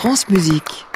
France Musique.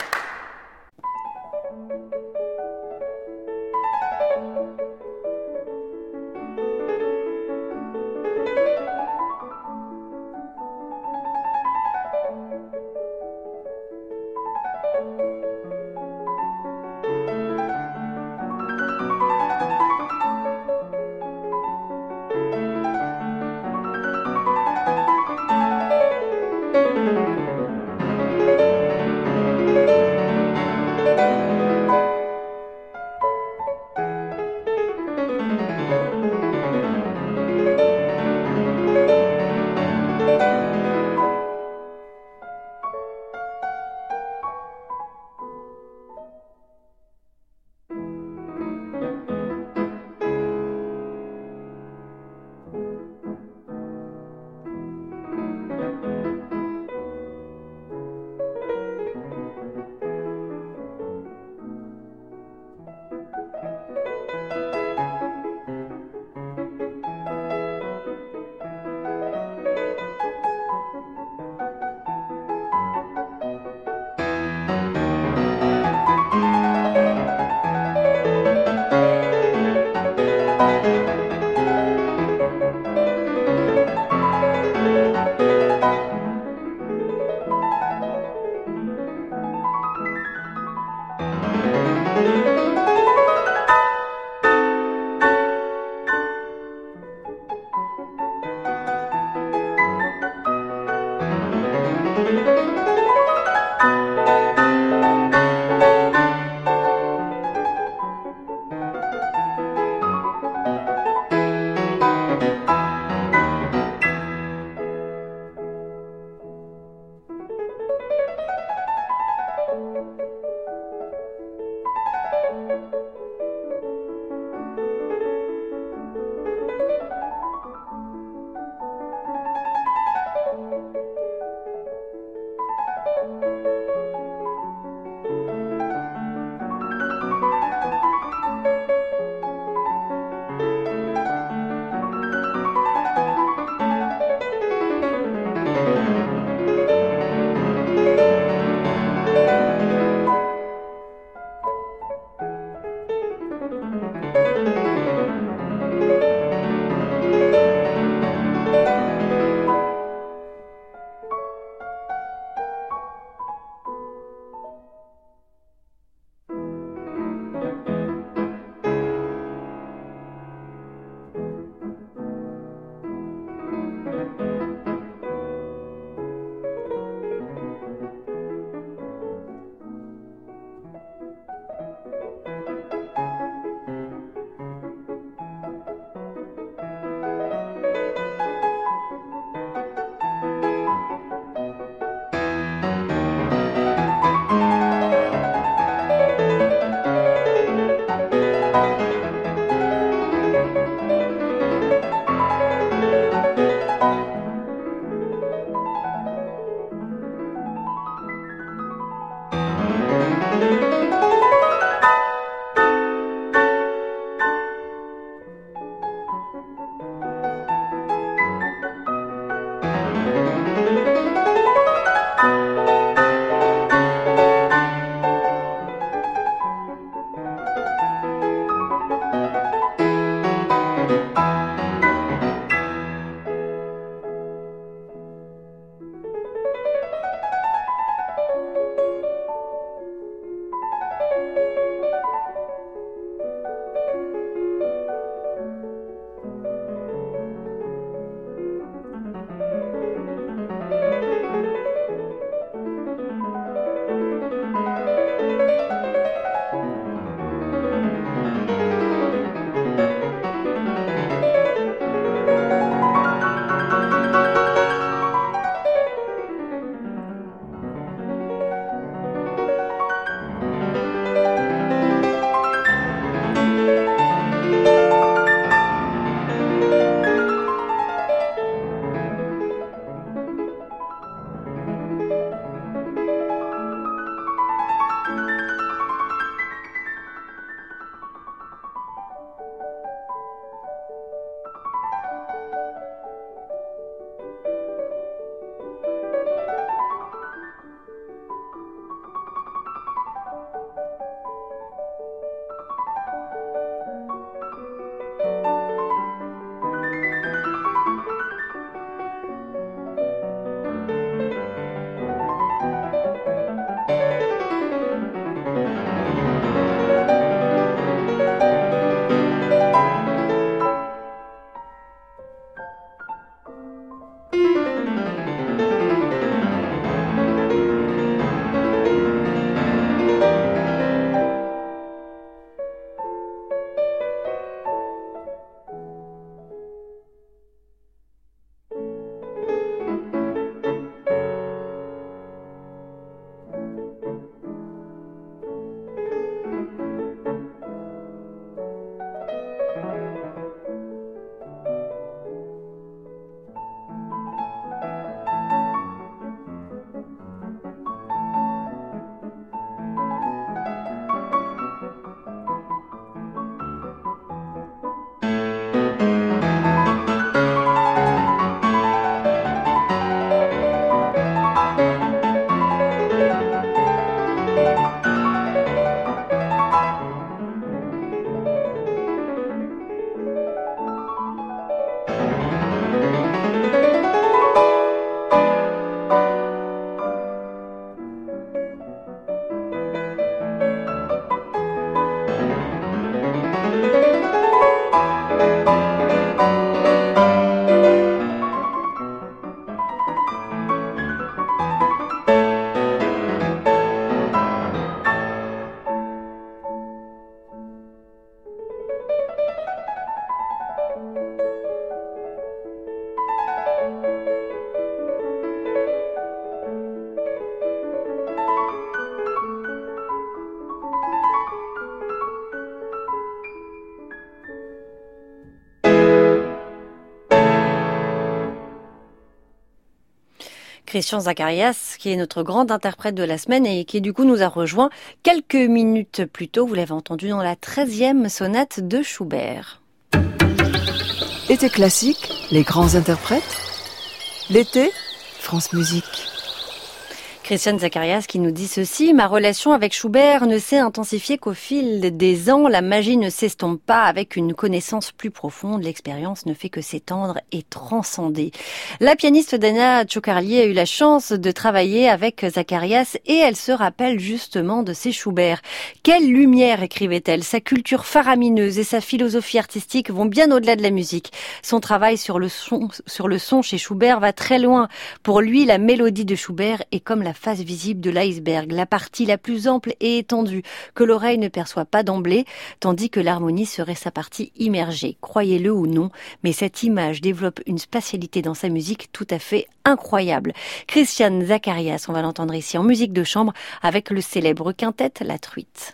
Christian Zacharias, qui est notre grand interprète de la semaine et qui du coup nous a rejoint quelques minutes plus tôt. Vous l'avez entendu dans la 13e sonate de Schubert. Été classique, les grands interprètes. L'été, France Musique. Christian Zacharias qui nous dit ceci: ma relation avec Schubert ne s'est intensifiée qu'au fil des ans. La magie ne s'estompe pas avec une connaissance plus profonde. L'expérience ne fait que s'étendre et transcender. La pianiste Dana Ciocarlie a eu la chance de travailler avec Zacharias et elle se rappelle justement de ses Schubert. Quelle lumière, écrivait-elle. Sa culture faramineuse et sa philosophie artistique vont bien au-delà de la musique. Son travail sur le son chez Schubert va très loin. Pour lui, la mélodie de Schubert est comme la face visible de l'iceberg, la partie la plus ample et étendue que l'oreille ne perçoit pas d'emblée, tandis que l'harmonie serait sa partie immergée. Croyez-le ou non, mais cette image développe une spatialité dans sa musique tout à fait incroyable. Christian Zacharias, on va l'entendre ici en musique de chambre avec le célèbre quintet La Truite.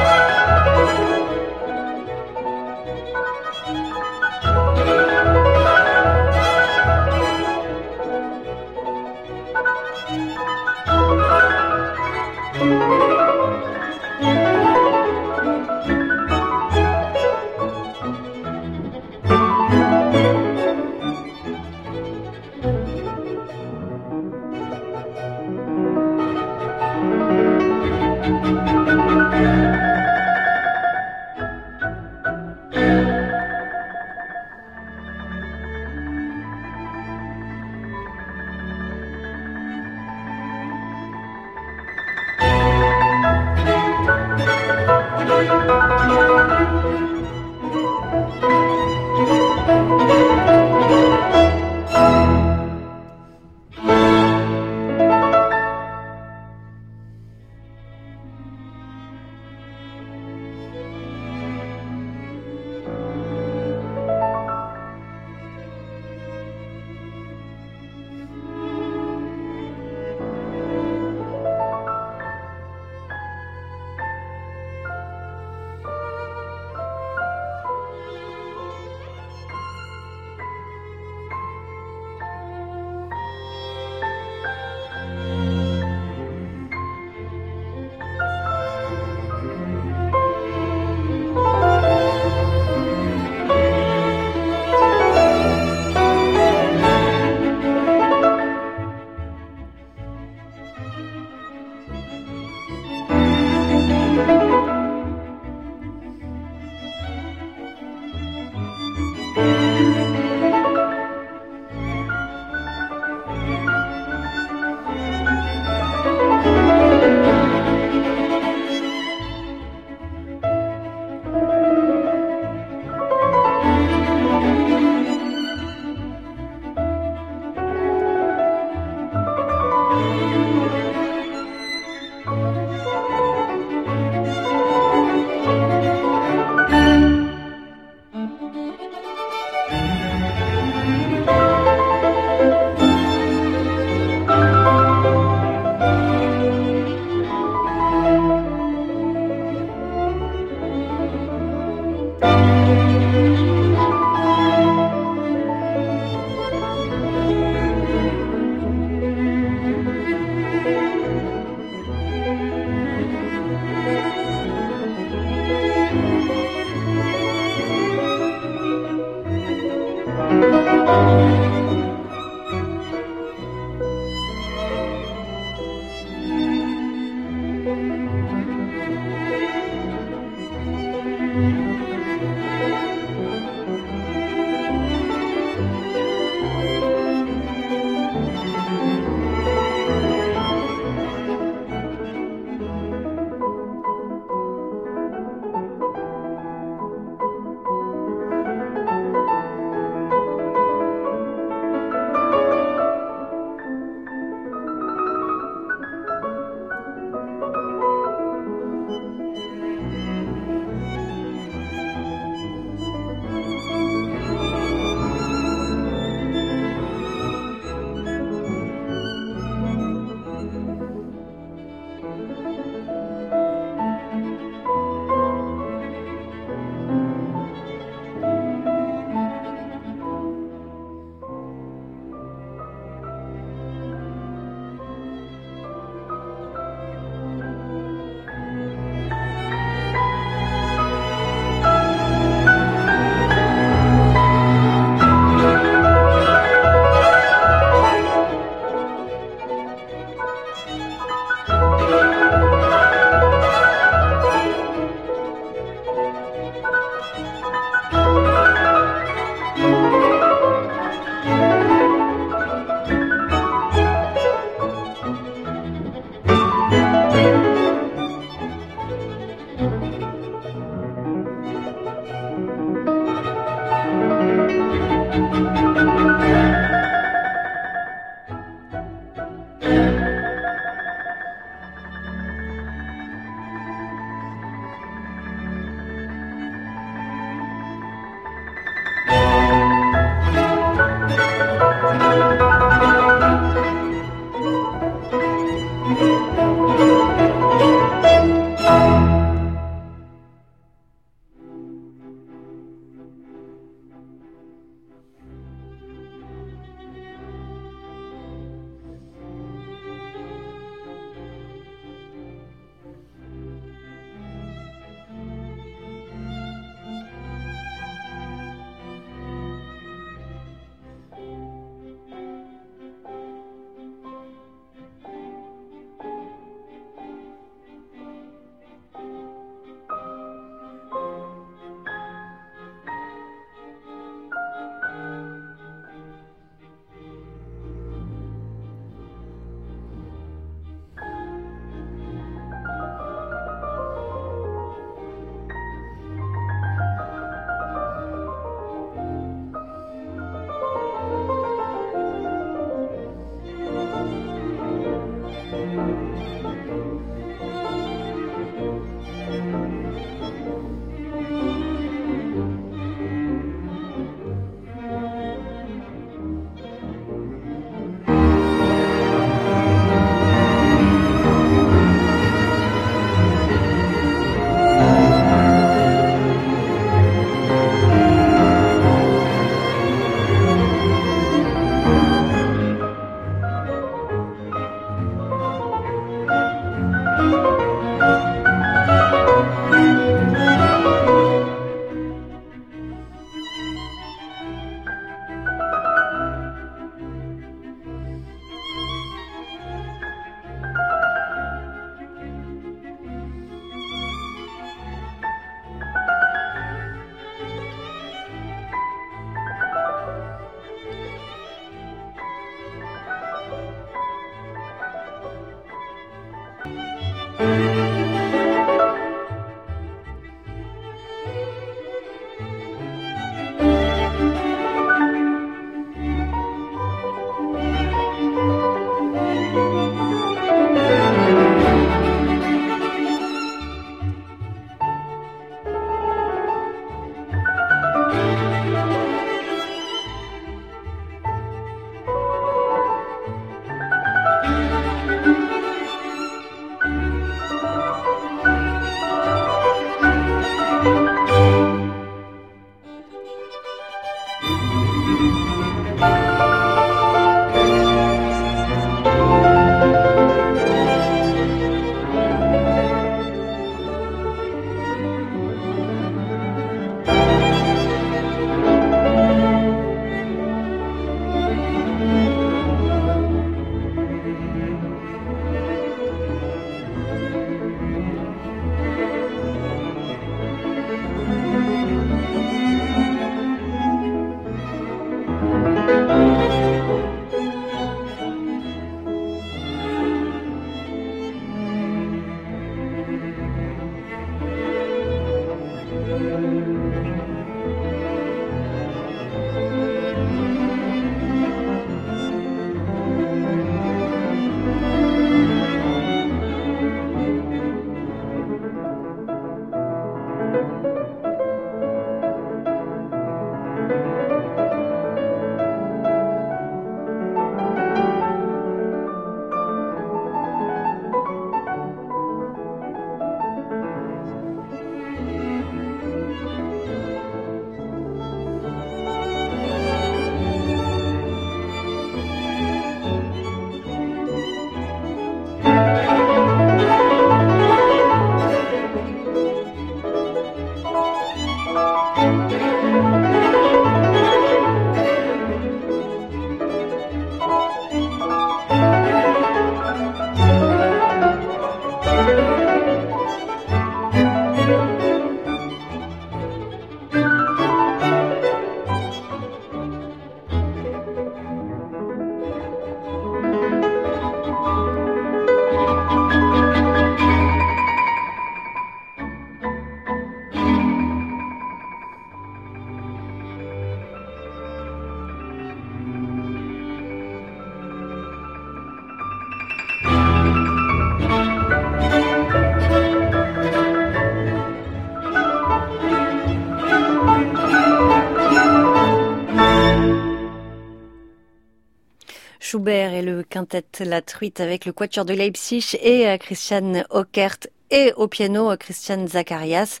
Schubert et le quintet La Truite avec le quatuor de Leipzig et Christian Ockert et au piano Christian Zacharias.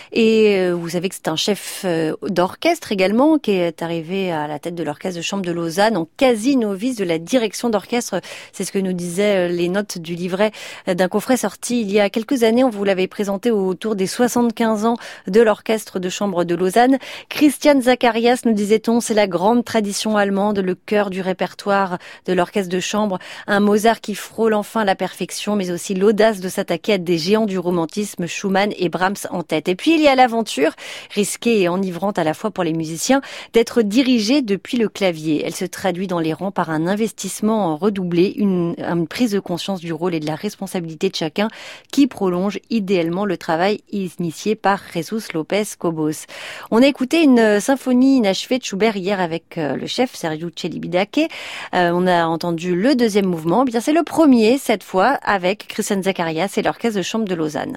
Et vous savez que c'est un chef d'orchestre également qui est arrivé à la tête de l'orchestre de chambre de Lausanne en quasi-novice de la direction d'orchestre. C'est ce que nous disaient les notes du livret d'un coffret sorti il y a quelques années. On vous l'avait présenté autour des 75 ans de l'orchestre de chambre de Lausanne. Christian Zacharias, nous disait-on, c'est la grande tradition allemande, le cœur du répertoire de l'orchestre de chambre. Un Mozart qui frôle enfin la perfection, mais aussi l'audace de s'attaquer à des géants du romantisme, Schumann et Brahms en tête. Et puis il y a l'aventure, risquée et enivrante à la fois pour les musiciens, d'être dirigée depuis le clavier. Elle se traduit dans les rangs par un investissement redoublé, une prise de conscience du rôle et de la responsabilité de chacun qui prolonge idéalement le travail initié par Jesus Lopez Cobos. On a écouté une symphonie inachevée de Schubert hier avec le chef Sergiu Celibidache. On a entendu le deuxième mouvement. Bien, c'est le premier cette fois avec Christian Zacharias et l'orchestre de chambre de Lausanne.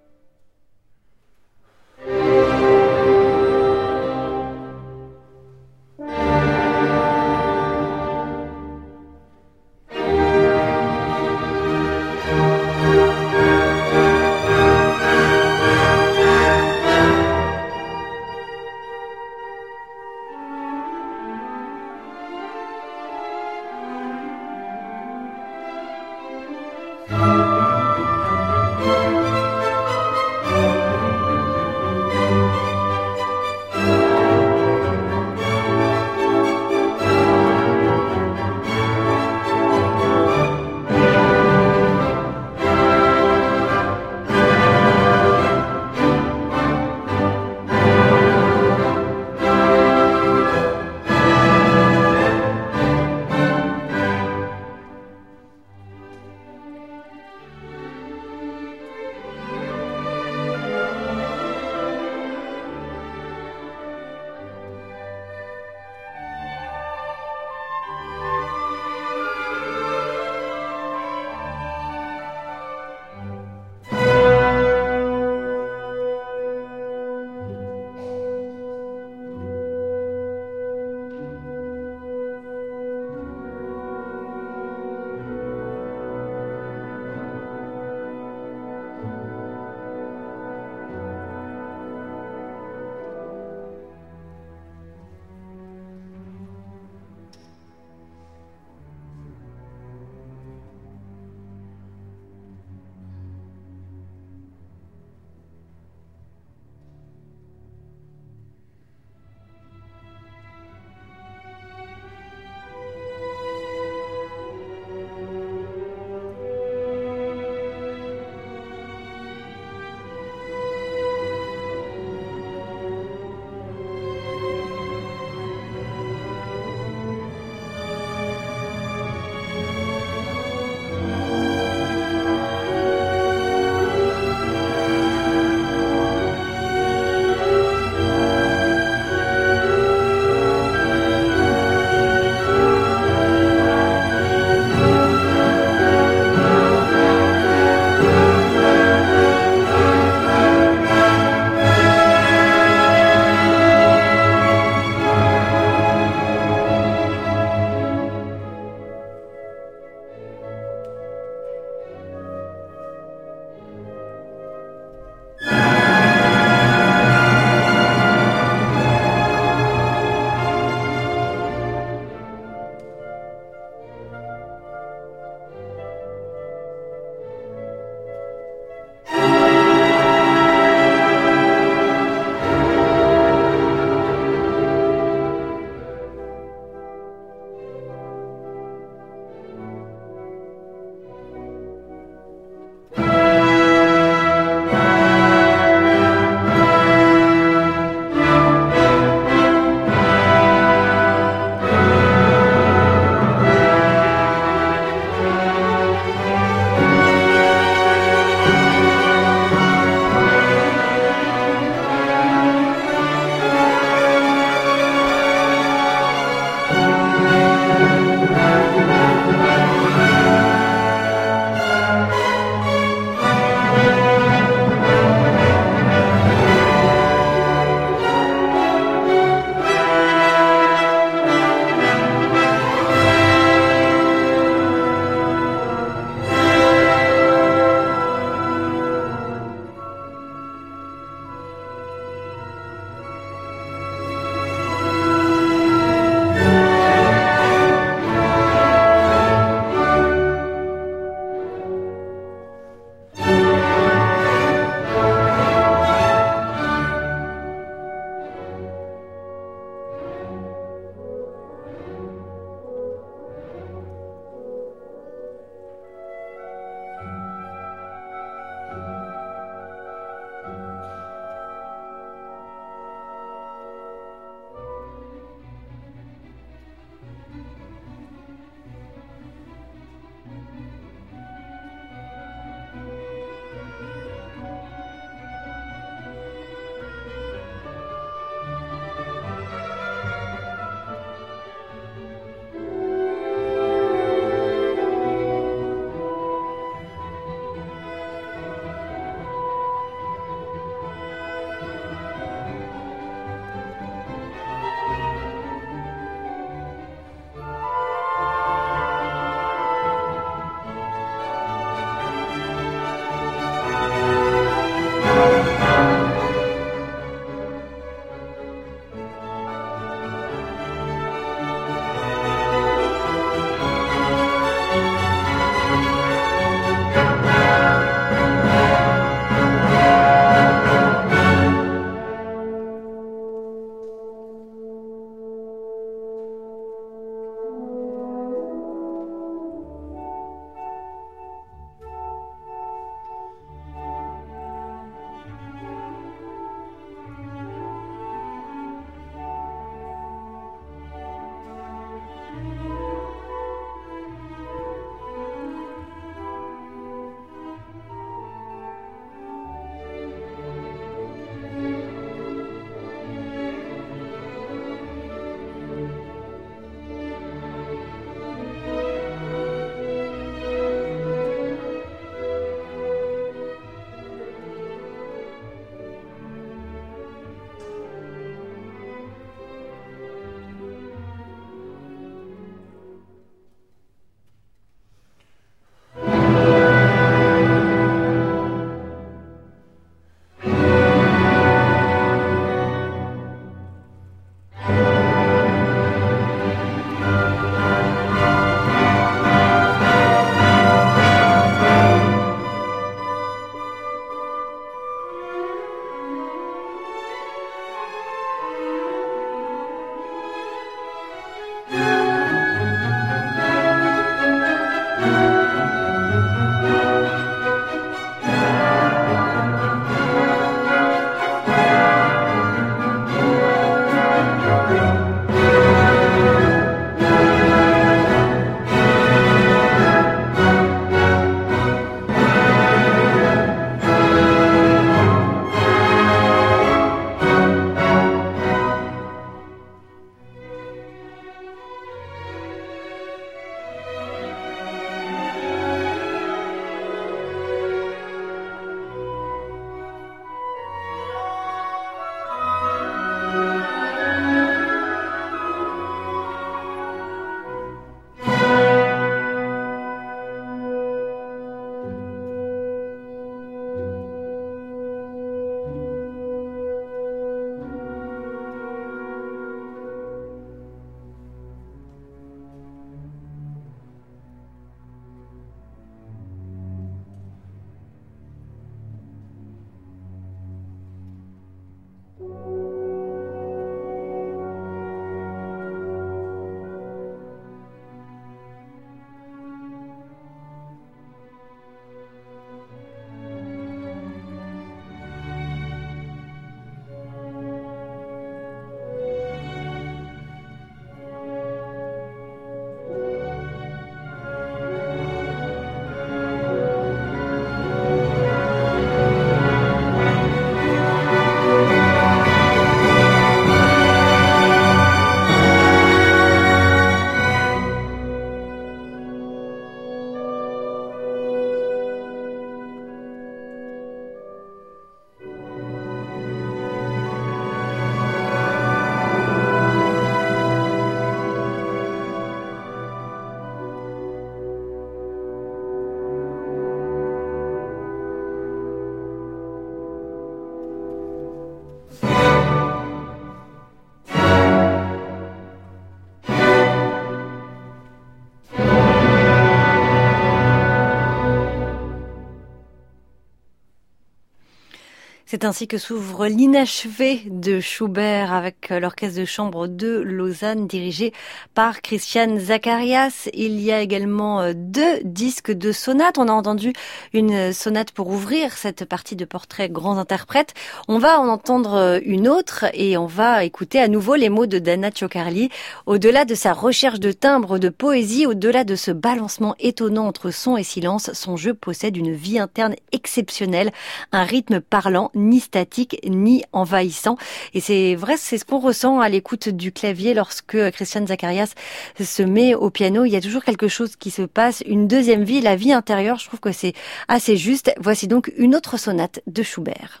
C'est ainsi que s'ouvre l'inachevé de Schubert avec l'orchestre de chambre de Lausanne dirigé par Christian Zacharias. Il y a également 2 disques de sonates. On a entendu une sonate pour ouvrir cette partie de portrait grands interprètes. On va en entendre une autre et on va écouter à nouveau les mots de Dana Ciocarli. Au-delà de sa recherche de timbres, de poésie, au-delà de ce balancement étonnant entre son et silence, son jeu possède une vie interne exceptionnelle, un rythme parlant, ni statique, ni envahissant. Et c'est vrai, c'est ce qu'on ressent à l'écoute du clavier lorsque Christian Zacharias se met au piano. Il y a toujours quelque chose qui se passe, une deuxième vie, la vie intérieure. Je trouve que c'est assez juste. Voici donc une autre sonate de Schubert.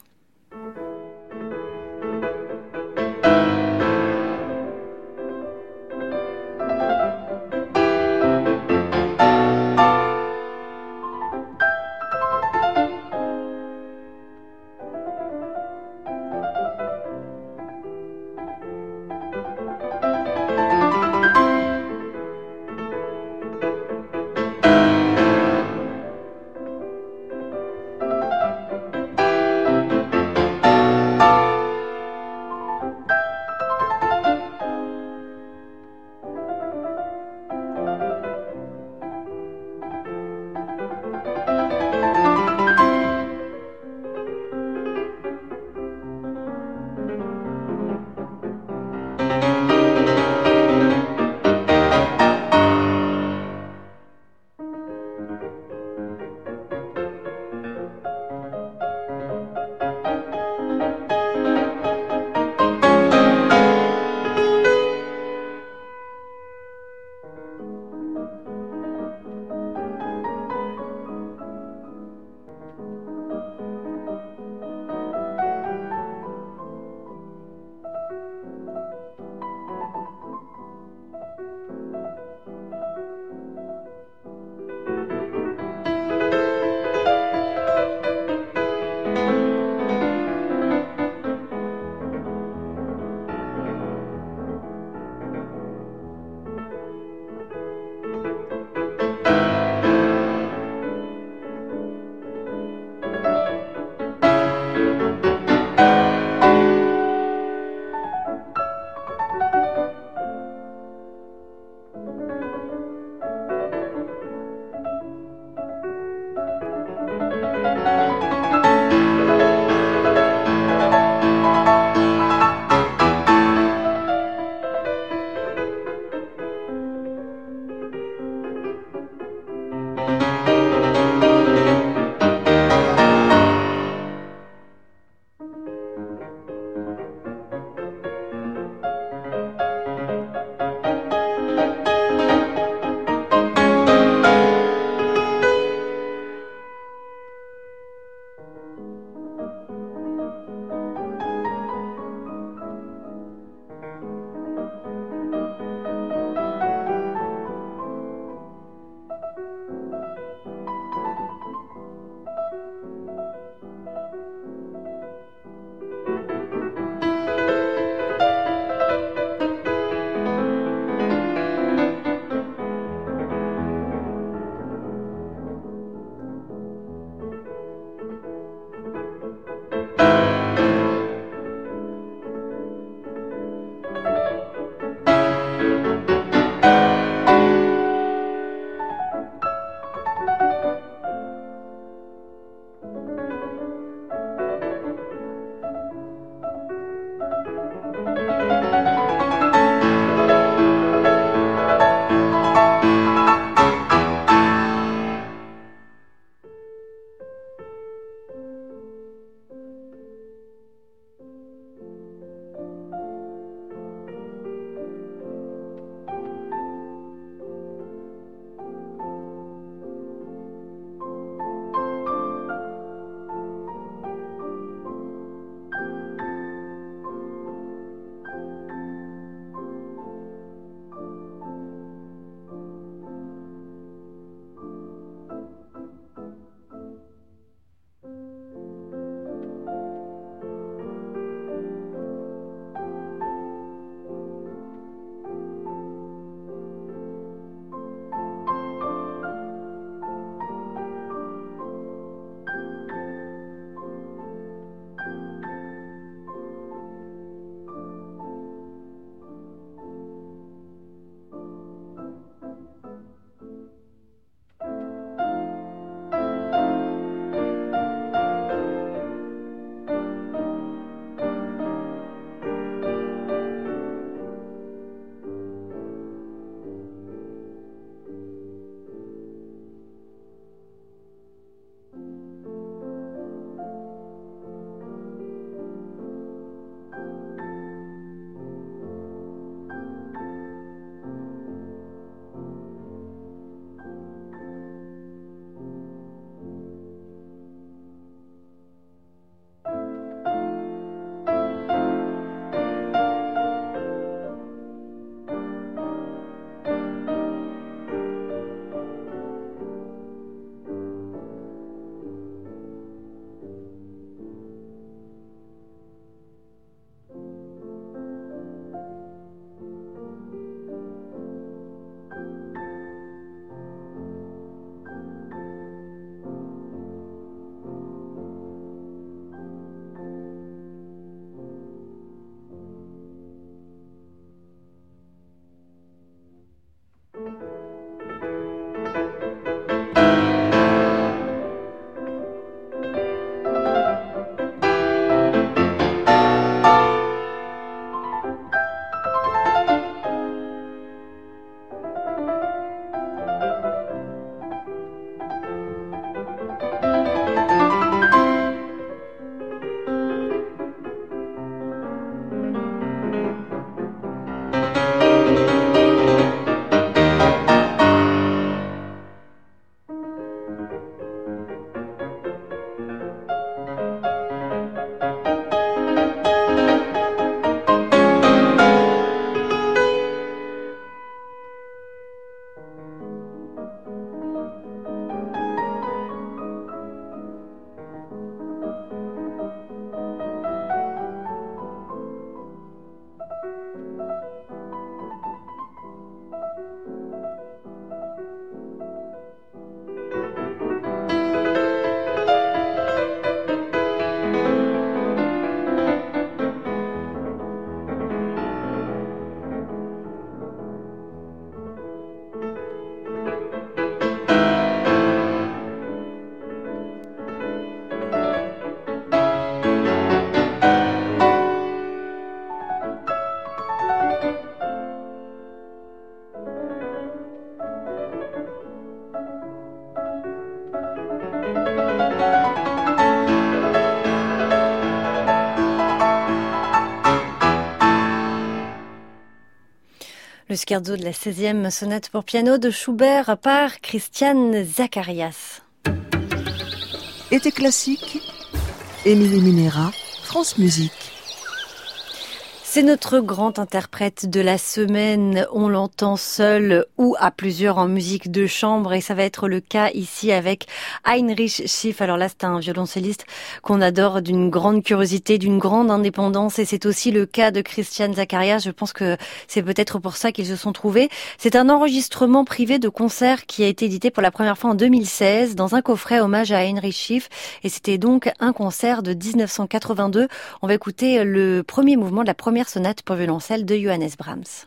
Le scherzo de la 16e sonate pour piano de Schubert par Christian Zacharias. Été classique, Émilie Minera, France Musique. C'est notre grand interprète de la semaine. On l'entend seul ou à plusieurs en musique de chambre et ça va être le cas ici avec Heinrich Schiff. Alors là, c'est un violoncelliste qu'on adore, d'une grande curiosité, d'une grande indépendance et c'est aussi le cas de Christian Zacharias. Je pense que c'est peut-être pour ça qu'ils se sont trouvés. C'est un enregistrement privé de concert qui a été édité pour la première fois en 2016 dans un coffret hommage à Heinrich Schiff et c'était donc un concert de 1982. On va écouter le premier mouvement de la première sonate pour violoncelle de Johannes Brahms.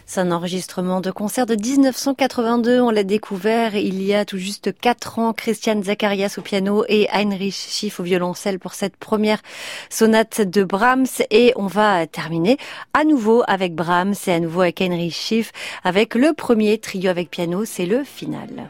C'est un enregistrement de concert de 1982. On l'a découvert il y a tout juste 4 ans. Christian Zacharias au piano et Heinrich Schiff au violoncelle pour cette première sonate de Brahms. Et on va terminer à nouveau avec Brahms et à nouveau avec Heinrich Schiff avec le premier trio avec piano. C'est le final.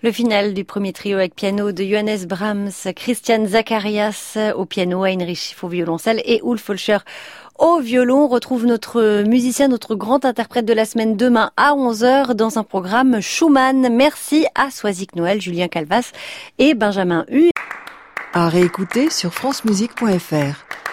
Le final du premier trio avec piano de Johannes Brahms, Christian Zacharias au piano, Heinrich Schiff au violoncelle et Ulf Holscher au violon. On retrouve notre musicien, notre grand interprète de la semaine demain à 11h dans un programme Schumann. Merci à Soisic Noël, Julien Calvas et Benjamin Hu. À réécouter sur francemusique.fr.